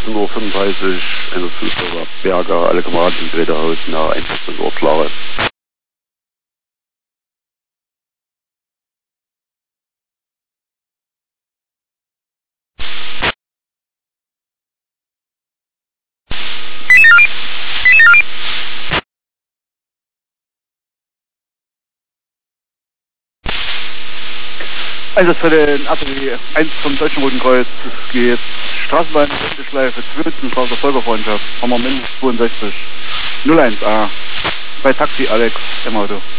14.35 Uhr, 105 Berger, alle Kameraden im Grederhaus, nach 14 Uhr klare. Also für den ATW 1 vom Deutschen Roten Kreuz, es geht Straßenbahn, Wendeschleife, Zwölftenstraße, Völkerfreundschaft, Hammer mindestens 62, 01A, bei Taxi Alex im Auto.